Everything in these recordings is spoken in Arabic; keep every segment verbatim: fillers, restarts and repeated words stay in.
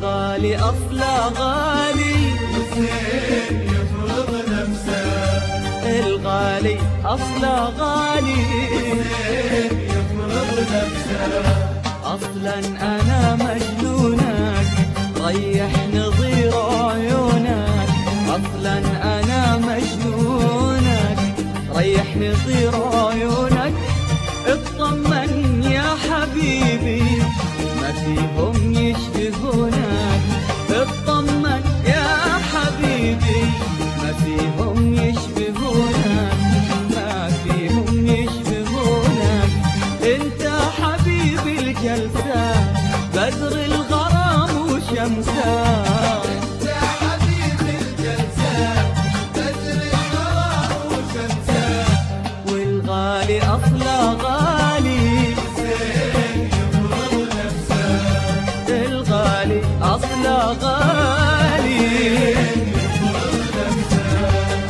الغالي أصله غالي والزين يفرض نفسه. الغالي أصله غالي والزين يفرض نفسه. أصلا أنا مجنونك ريح نظير عيونك. أصلا أنا مجنونك ريح نظير عيونك. اطمن يا حبيبي ما فيهم يشبهونك. اطمن يا حبيبي ما فيهم يشبهونك. ما فيهم يشبهونك. انت حبيبي الجلسة بدر الغرام وشمسه. انت حبيبي الجلسة بدر الغرام وشمسه. والغالي أصله غالي والزين يفرض نفسه. الغالي أصله غالي يفرض نفسه.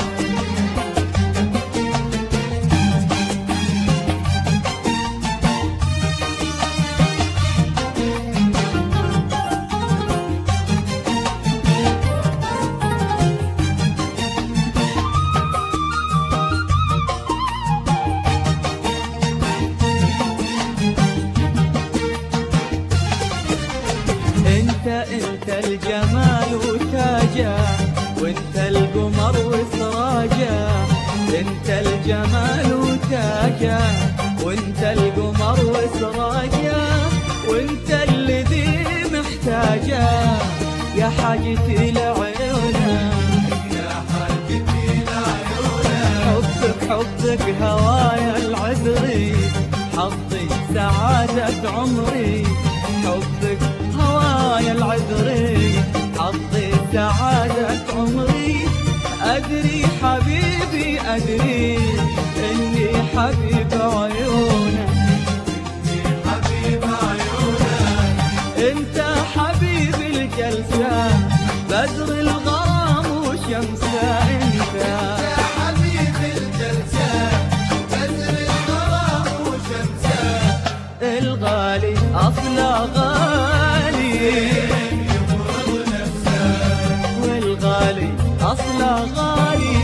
انت انت الجمال وتاجه وانت القمر وسراجه. انت الجمال وتاجه وانت القمر وسراجه. وانت الذي محتاجه يا حاجتي لعيونك. يا حبيبي لعيونك. حبك حبك هوايا العذري حظي سعادة عمري. حبك هوايا العذري حظي سعادة عمري. أدري حبيبي أدري إني حبيب عيونك. إني حبيب عيونك. أنت حبيبي الجلسة بدر الغرام وشمسه. أنت يا حبيبي الجلسة بدر الغرام وشمسه. الغالي أصله غالي يفرض نفسه. والغالي أصله غالي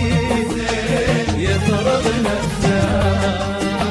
يفرض نفسه.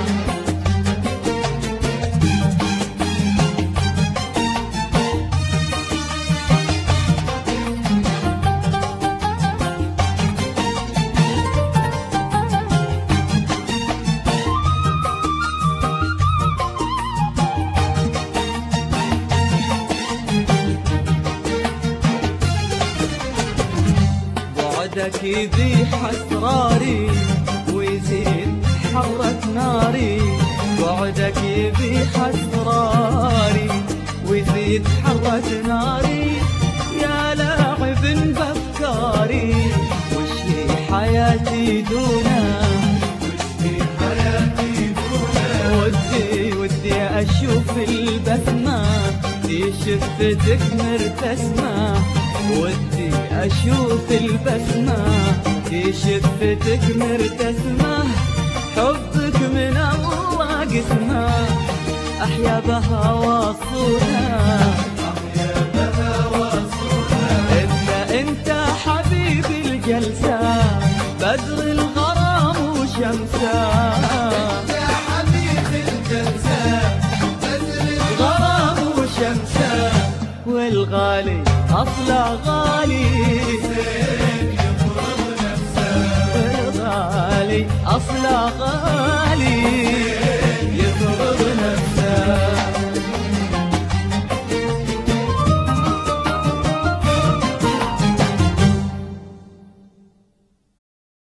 بعدك يبيح أسراري ويزيد حرة ناري. بعدك يبيح أسراري ويزيد حرة ناري. يا لاعب بأفكاري وش لي حياتي دونك. في حياتي دونك. ودي ودي أشوف البسمة في شفتك مرتسمة. ودي أشوف البسمة في شفتك مرتسمة. حبك من الله قسمة أحيا بها وصولها. أحيا بها وصولها. انت انت حبيبي الجلسة بدر الغرام وشمسه. يا حبيبي الجلسة بدر غرام وشمسه والغالي أصله غالي. الزين يفرض نفسه. الغالي أصله غالي